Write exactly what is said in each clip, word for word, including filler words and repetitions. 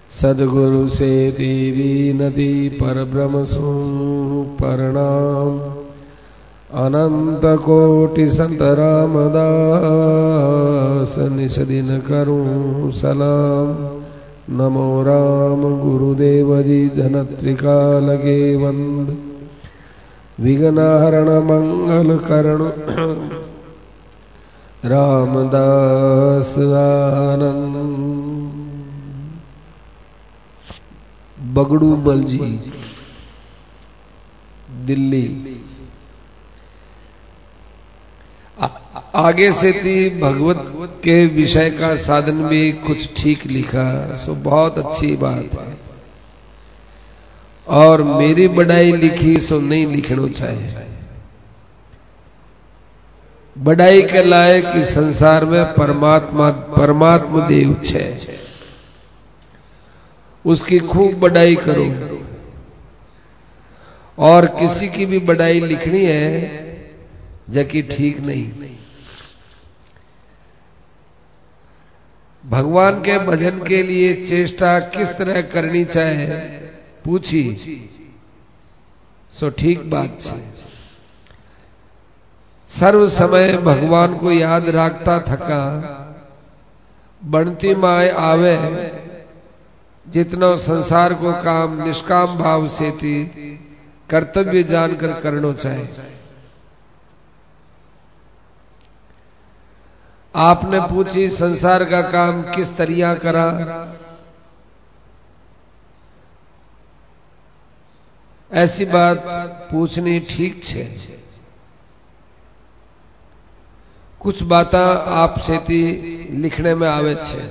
सद्गुरु से तेरी नदी पर ब्रह्म सो प्रणाम। अनंत कोटि संत रामदास निज दिन करूं सलाम। नमो राम गुरुदेव जी धनत्रिका लगे वंद। विघ्नहरण मंगल करण रामदास आनंद। बगड़ू बल जी दिल्ली। आ, आगे से थी भगवत के विषय का साधन भी कुछ ठीक लिखा, सो बहुत अच्छी बात है। और मेरी बढ़ाई लिखी सो नहीं लिखना चाहिए। बढ़ाई के लायक कि संसार में परमात्मा परमात्मा देव छे, उसकी खूब बढ़ाई करो। और किसी की भी बढ़ाई लिखनी है जबकि ठीक नहीं। भगवान के भजन के लिए चेष्टा किस तरह करनी चाहिए पूछी सो ठीक बात है। सर्व समय भगवान को याद रखता थका बनती माए आवे। जितना संसार को काम निष्काम भाव से थी कर्तव्य जानकर करना चाहिए। आपने पूछी संसार का काम किस तरिया करा, ऐसी बात पूछनी ठीक छे। कुछ बातें आपसे थी लिखने में आवे छे।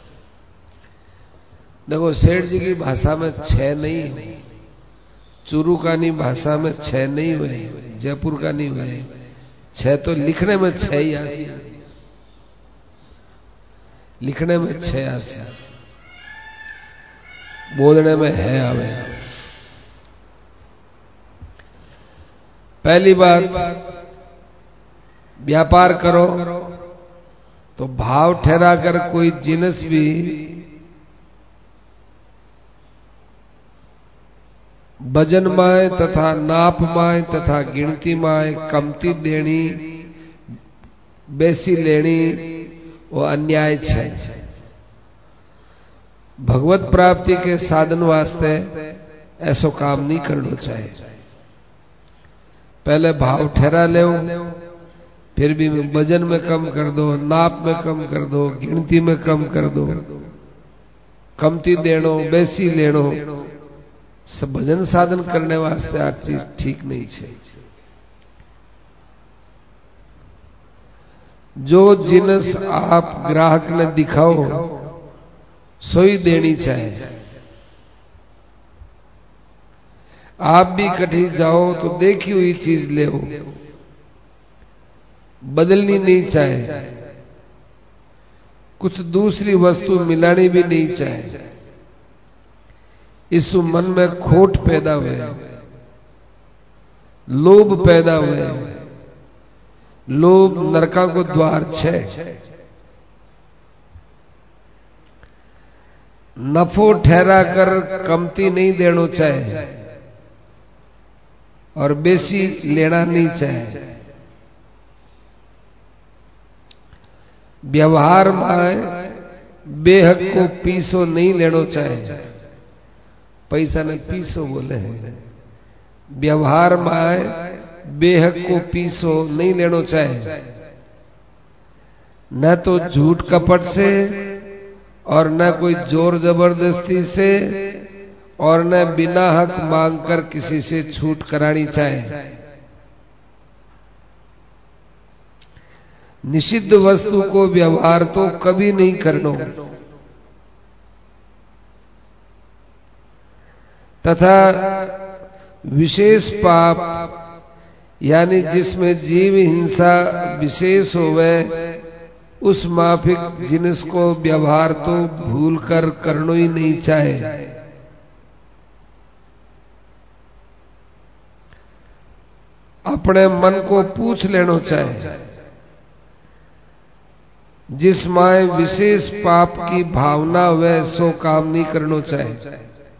देखो सेठ जी की भाषा में छह नहीं, चूरू का नहीं भाषा में छह नहीं हुए, जयपुर का नहीं हुए छह, तो लिखने में छह ही आसी, लिखने में छह आसी, बोलने में है आवे। पहली बात, व्यापार करो तो भाव ठहरा कर कोई जिनस भी वजन माए तथा नाप माए तथा गिनती माए कमती देनी बेसी लेनी वो अन्याय है। भगवत प्राप्ति के साधन वास्ते ऐसा काम नहीं करना चाहिए। पहले भाव ठहरा ले, फिर भी वजन में कम कर दो, नाप में कम कर दो, गिनती में कम कर दो, कमती देनो बेसी लेनो, सब भजन साधन करने वास्ते आ चीज ठीक नहीं है। जो जिनस आप ग्राहक ने दिखाओ सोई देनी चाहिए। आप भी कहीं जाओ तो देखी हुई चीज ले, बदलनी नहीं चाहिए। कुछ दूसरी वस्तु मिलानी भी नहीं चाहिए। इस मन में खोट पैदा हुए, लोभ पैदा हुए। लोभ नरका को द्वार छे। नफो ठहरा कर कमती नहीं देना चाहिए और बेसी लेना नहीं चाहिए। व्यवहार में बेहक को पीसो नहीं लेना चाहिए। पैसा ने पीसो बोले हैं। व्यवहार में बेहक को पीसो नहीं लेना चाहिए। न तो झूठ कपट से और न कोई जोर जबरदस्ती से और न बिना हक मांगकर किसी से छूट करानी चाहिए। निषिद्ध वस्तु को व्यवहार तो कभी नहीं करना तथा विशेष पाप यानी जिसमें जीव हिंसा विशेष होवे उस माफिक जिनिस को व्यवहार तो भूल कर करना ही नहीं चाहे। अपने मन को पूछ लेना चाहे। जिस माए विशेष पाप की भावना हुए सो काम नहीं करना चाहे।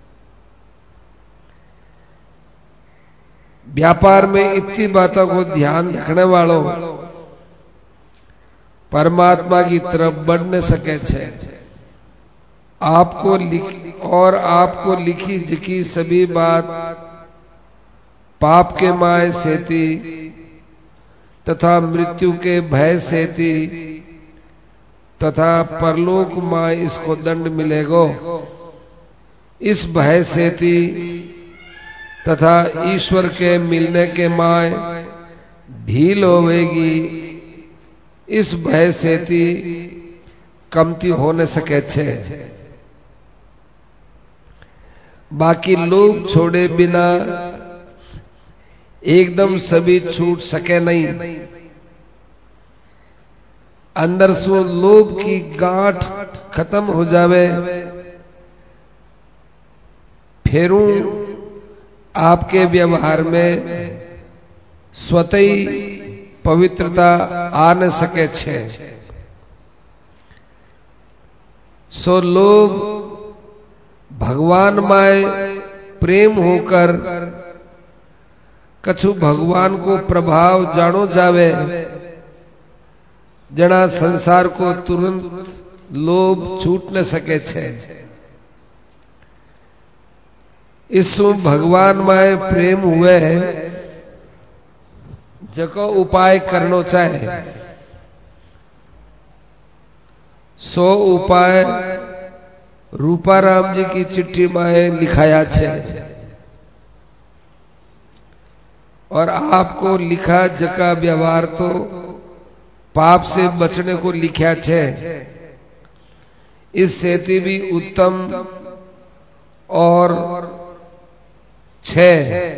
व्यापार में इतनी बातों को ध्यान रखने वालों परमात्मा की तरफ बढ़ न सके छे। आपको लिख और आपको लिखी जिकी सभी बात पाप के माय सेती तथा मृत्यु के भय सेती तथा परलोक माय इसको दंड मिलेगो, इस भय सेती तथा ईश्वर के मिलने के माय ढील होवेगी, इस भय सेती कमती हो न सके छे। बाकी लोभ छोड़े बिना एकदम सभी छूट सके नहीं। अंदर से लोभ की गांठ खत्म हो जावे, फिरूं आपके व्यवहार में स्वतः ही पवित्रता आ न सके छे। सो लोभ भगवान माय प्रेम होकर कछु भगवान को प्रभाव जानो जावे, जना संसार को तुरंत लोभ छूट न सके छे। इसु भगवान माय प्रेम हुए जको उपाय करनो चाहे सो उपाय रूपाराम जी की चिट्ठी में लिखाया छे और आपको लिखा जका व्यवहार तो पाप से बचने को लिखा छे। इस सेती भी उत्तम और छे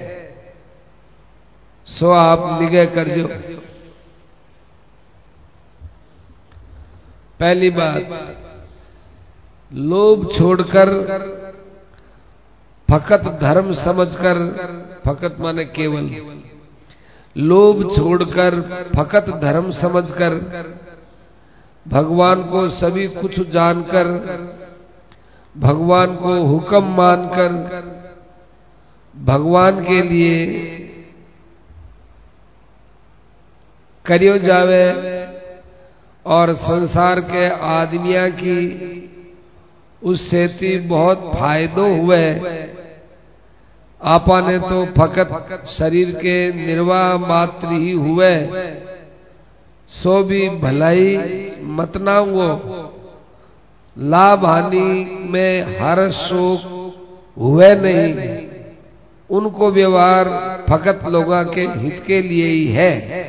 सो आप निगह करजो। पहली बात, लोभ छोड़कर फकत धर्म समझकर, फकत माने केवल, लोभ छोड़कर फकत धर्म समझकर भगवान को सभी कुछ जानकर, भगवान को हुक्म मानकर भगवान के लिए करियो जावे और संसार के आदमिया की उससे ती बहुत फायदो हुए। आपा ने तो फकत शरीर के निर्वाह मात्र ही हुए, सो भी भलाई मत ना हुओ। लाभ हानि में हर शोक हुए नहीं, उनको व्यवहार फकत लोगों के हित के लिए ही है।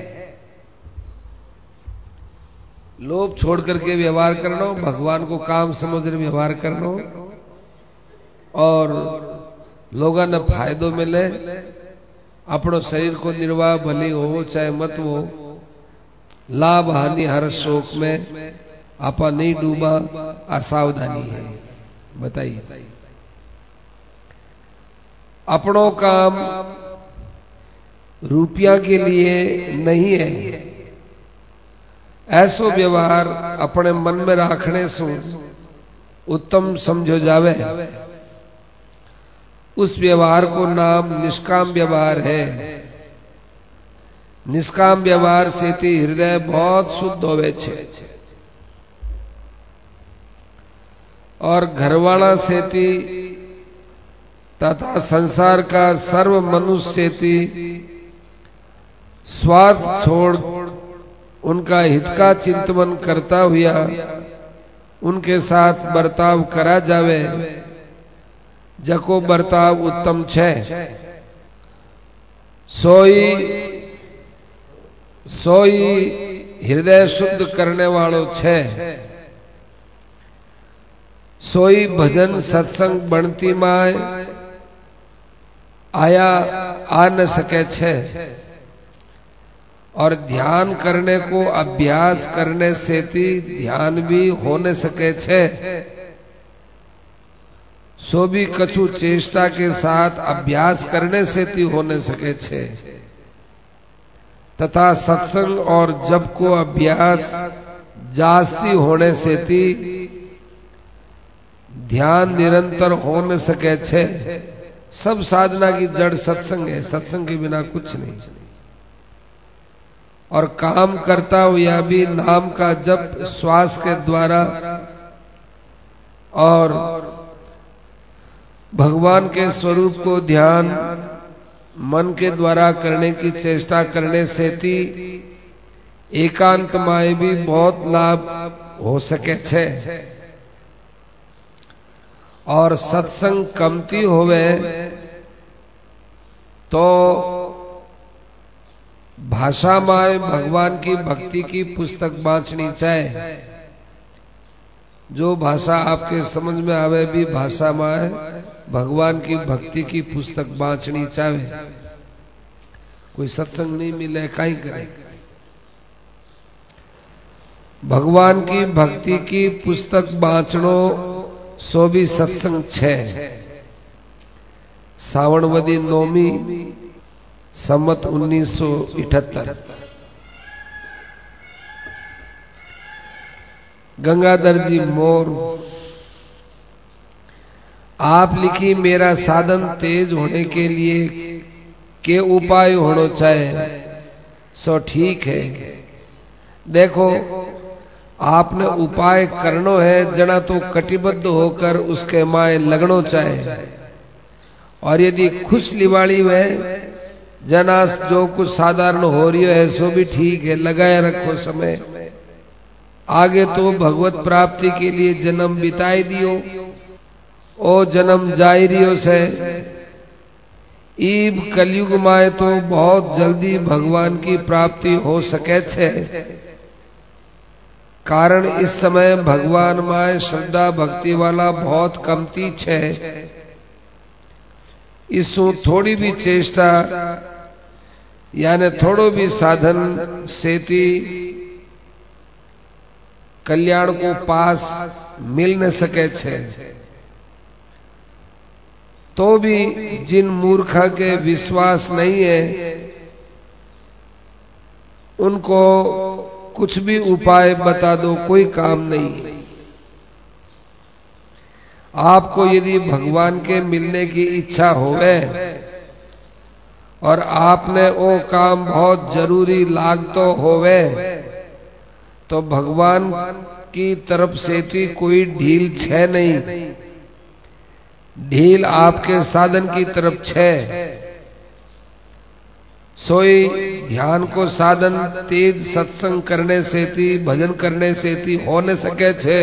लोभ छोड़ करके व्यवहार करना, भगवान को काम समझ रहे व्यवहार करना और लोगों ने फायदो मिले, अपनो शरीर को निर्वाह भली हो चाहे मत हो, लाभ हानि हर शोक में आपा नहीं डूबा, असावधानी है। बताइए, अपनों काम रुपया के लिए नहीं है। ऐसो व्यवहार अपने मन में रखने से उत्तम समझो जावे। उस व्यवहार को नाम निष्काम व्यवहार है। निष्काम व्यवहार से ती हृदय बहुत शुद्ध होवे छे और घरवाला से ती तथा संसार का सर्व मनुष्य से ती स्वार्थ छोड़ उनका हित का चिंतन करता हुआ उनके साथ बर्ताव करा जावे, जको बर्ताव उत्तम छे। सोई सोई हृदय शुद्ध करने वालों छे। सोई भजन सत्संग बनती माय आया आ न सके छे और ध्यान करने को अभ्यास करने से ती ध्यान भी हो न सके छे। सो भी कछु चेष्टा के साथ अभ्यास करने से ती हो न सके छे तथा सत्संग और जप को अभ्यास जास्ती होने से ती ध्यान निरंतर हो न सके छे। सब साधना की जड़ सत्संग है, सत्संग के बिना कुछ नहीं। और काम करता हुआ भी नाम का जप श्वास के द्वारा और भगवान के स्वरूप को ध्यान मन के द्वारा करने की चेष्टा करने से ती एकांत में भी बहुत लाभ हो सके छे। और सत्संग कमती होवे तो भाषा में भगवान की भक्ति की पुस्तक बांचनी चाहिए। जो भाषा आपके समझ में आवे भी भाषा में भगवान की भक्ति की पुस्तक बांचनी चाहिए। कोई सत्संग नहीं मिले काई करे। भगवान की भक्ति की पुस्तक बांचनो सो भी सत्संग छे। सावणवदी नौमी सम्मत उन्नीस सौ इठहत्तर। गंगाधर जी मोर आप लिखी मेरा साधन तेज होने के लिए के उपाय होना चाहिए सो ठीक है। देखो आपने उपाय करनो है जना तो कटिबद्ध होकर उसके माए लगनो चाहे। और यदि खुश लिवाड़ी में जना जो कुछ साधारण हो रही है सो भी ठीक है, लगाए रखो समय। आगे तो भगवत प्राप्ति के लिए जन्म बिताई दियो। ओ जन्म जाई रियो से ईब कलयुग माए तो बहुत जल्दी भगवान की प्राप्ति हो सके छे। कारण इस समय भगवान माए श्रद्धा भक्ति वाला बहुत कमती छे। इसु थोड़ी भी चेष्टा यानी थोड़ो भी साधन सेती कल्याण को पास मिल न सके छे। तो भी जिन मूर्खा के विश्वास नहीं है उनको कुछ भी उपाय बता दो कोई काम नहीं। आपको यदि भगवान के मिलने की इच्छा होवे और आपने वो काम बहुत जरूरी लाग तो होवे तो भगवान की तरफ से थी कोई ढील छे नहीं। ढील आपके साधन की तरफ छे। सोई ध्यान को साधन तेज सत्संग करने से थी भजन करने से थी हो न सके छे।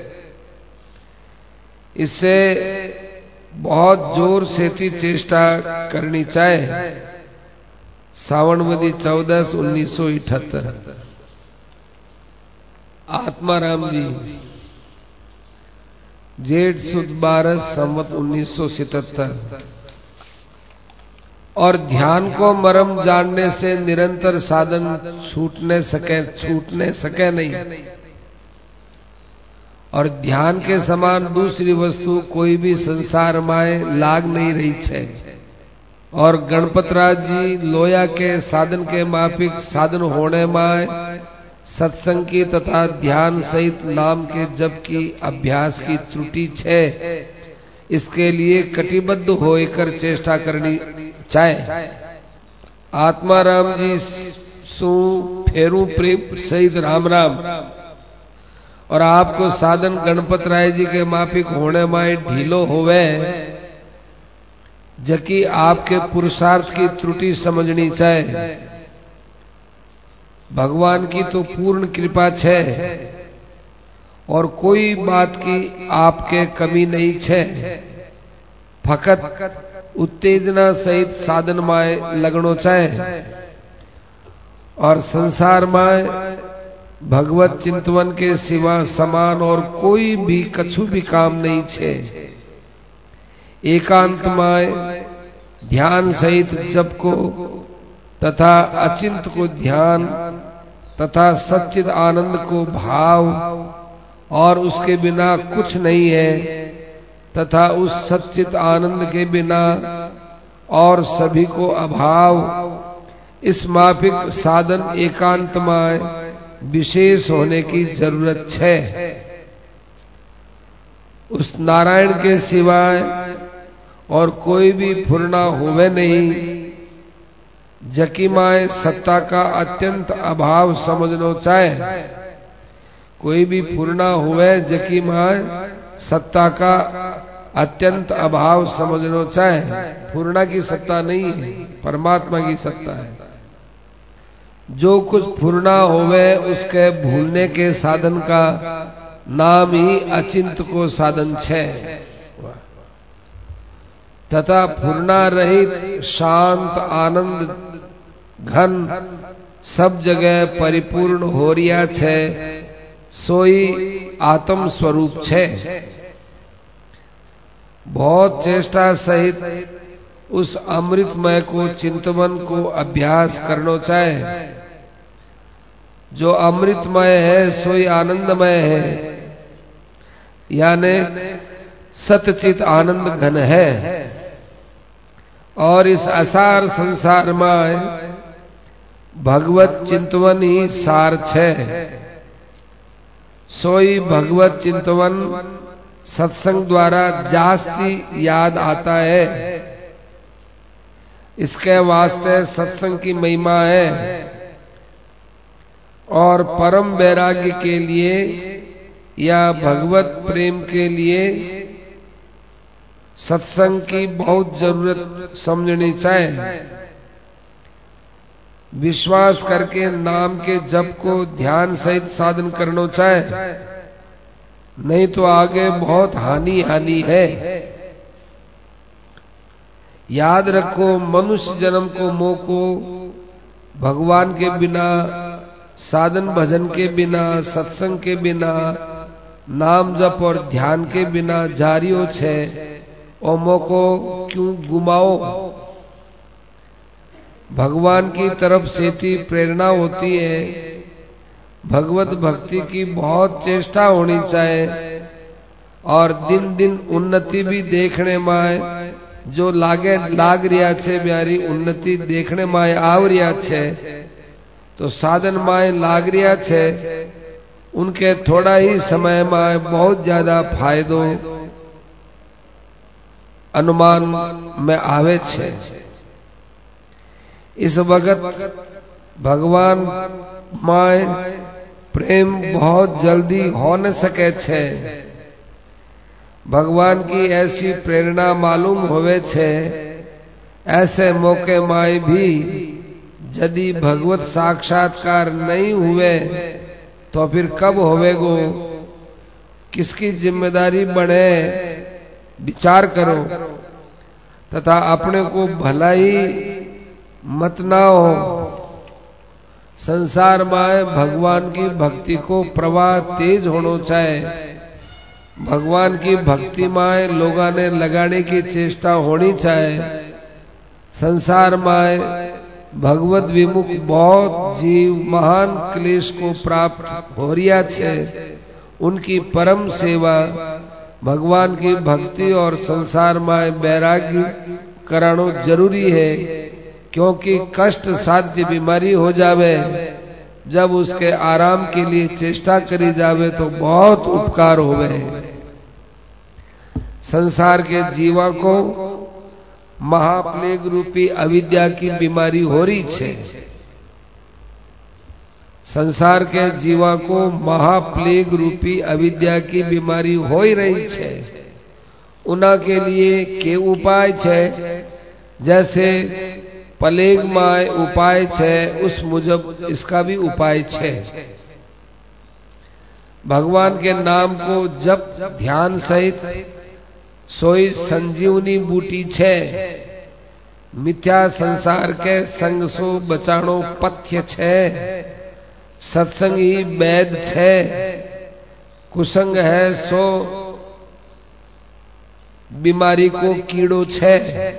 इससे बहुत जोर से थी चेष्टा करनी चाहिए। सावणवदी चौदह उन्नीस सौ इठहत्तर। आत्माराम जी जेठ सुद बारह संवत उन्नीस सौ सतहत्तर। और ध्यान को मरम जानने से निरंतर साधन छूटने सके छूटने सके नहीं। और ध्यान के समान दूसरी वस्तु कोई भी संसार में लाग नहीं रही छे। और गणपतराज जी लोया के साधन के माफिक साधन होने में सत्संग की तथा ध्यान सहित नाम के जप की अभ्यास की त्रुटि छे। इसके लिए कटिबद्ध होकर चेष्टा करनी चाहिए। आत्माराम जी सु फेरू प्रेम सहित राम राम। और आपको साधन गणपत राय जी के माफिक होने में ढीलो होवे जबकि आपके पुरुषार्थ की त्रुटि समझनी चाहिए। भगवान की तो पूर्ण कृपा छे और कोई बात की आपके कमी नहीं छे। फकत उत्तेजना सहित साधन में लगनो चाहिए। और संसार में भगवत चिंतवन के सिवा समान और कोई भी कछु भी काम नहीं छे। एकांत में ध्यान सहित जप को तथा अचिंत को ध्यान तथा सच्चिद आनंद को भाव और उसके बिना कुछ नहीं है तथा उस सच्चिद आनंद के बिना और सभी को अभाव। इस माफिक साधन एकांत में विशेष होने की जरूरत है। उस नारायण के सिवाय और कोई भी फुरना होवे नहीं। जकी माए सत्ता का अत्यंत अभाव समझनो चाहे, कोई भी फुरना हुए जकी माए सत्ता का अत्यंत अभाव समझनो चाहे। फुरना की सत्ता नहीं है, परमात्मा की सत्ता है। जो कुछ फुरना होवे उसके भूलने के साधन का नाम ही अचिंत को साधन छे। तथा फुरना रहित शांत आनंद घन सब जगह परिपूर्ण हो रिया छे, सोई आत्म स्वरूप छे। बहुत चेष्टा सहित उस अमृतमय को चिंतवन को अभ्यास करना चाहे। जो अमृतमय है सोई आनंदमय है, यानी सतचित आनंद घन है। और इस असार संसार में भगवत चिंतवन ही सार छे। सोई भगवत चिंतवन सत्संग द्वारा जास्ती याद आता है। इसके वास्ते सत्संग की महिमा है। और परम वैराग्य के लिए या भगवत प्रेम के लिए सत्संग की बहुत जरूरत समझनी चाहिए। विश्वास करके नाम के जप को ध्यान सहित साधन करना चाहे, नहीं तो आगे बहुत हानि हानि है। याद रखो, मनुष्य जन्म को मोह को भगवान के बिना, साधन भजन के बिना, सत्संग के बिना, नाम जप और ध्यान के बिना जारियो छे। और मोह को क्यों गुमाओ? भगवान की तरफ से थी प्रेरणा होती है। भगवत भक्ति की बहुत चेष्टा होनी चाहिए। और दिन दिन उन्नति भी देखने में जो लागे लाग रिया छे, ब्यारी उन्नति देखने में आव रिया छे, तो साधन माए लाग रिया छे, उनके थोड़ा ही समय में बहुत ज्यादा फायदो अनुमान में आवे छे। इस वक्त भगवान माए प्रेम बहुत जल्दी हो न सके छे। भगवान की ऐसी प्रेरणा मालूम होवे छे। ऐसे मौके माए भी यदि भगवत साक्षात्कार नहीं हुए तो फिर कब होवेगो? किसकी जिम्मेदारी बने? विचार करो। तथा अपने को भलाई मत ना हो। संसार में भगवान की भक्ति को प्रवाह तेज होना चाहिए। भगवान की भक्ति में लोगों ने लगाने की चेष्टा होनी चाहिए। संसार में भगवत विमुख बहुत जीव महान क्लेश को प्राप्त हो रिया छे। उनकी परम सेवा, भगवान की भक्ति और संसार में वैराग्य करानो जरूरी है। क्योंकि कष्ट साध्य बीमारी हो जावे, जब उसके आराम के लिए चेष्टा करी जावे तो बहुत उपकार होवे। संसार के जीवा को महाप्लेग रूपी अविद्या की बीमारी हो रही छे। संसार के जीवा को महाप्लेग रूपी अविद्या की बीमारी हो ही रही छे। उना के लिए के उपाय छे? जैसे प्लेग माय उपाय छे, उस मुजब इसका भी उपाय छे। भगवान के नाम को जप ध्यान सहित सोई संजीवनी बूटी छे। मिथ्या संसार के संग सो बचाणो पथ्य छे। सत्संग ही वैद छे। कुसंग है सो बीमारी को कीड़ो छे।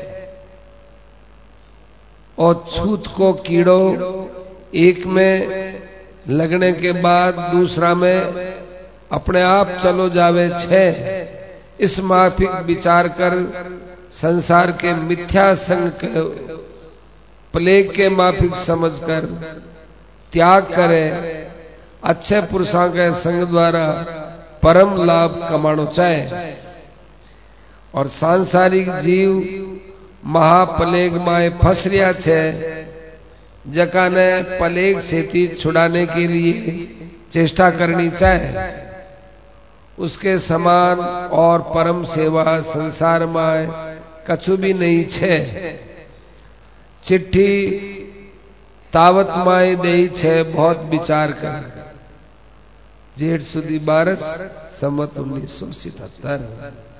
और छूत को कीड़ो एक में लगने के बाद दूसरा में अपने आप चलो जावे छे। इस माफिक विचार कर संसार के मिथ्या संग के प्लेग के माफिक समझकर त्याग करे अच्छे पुरुषों के संग द्वारा परम लाभ कमाणो चाहे। और सांसारिक जीव महाप्लेग माए फंस रिया छे, जका ने प्लेग से थी छुड़ाने के लिए चेष्टा करनी चाहे। उसके समान और परम सेवा संसार में कछु भी नहीं छे। चिट्ठी तावत माए दे छे, बहुत विचार कर। जेठ सुधी बारस, सम्मत उन्नीस सौ सितहत्तर।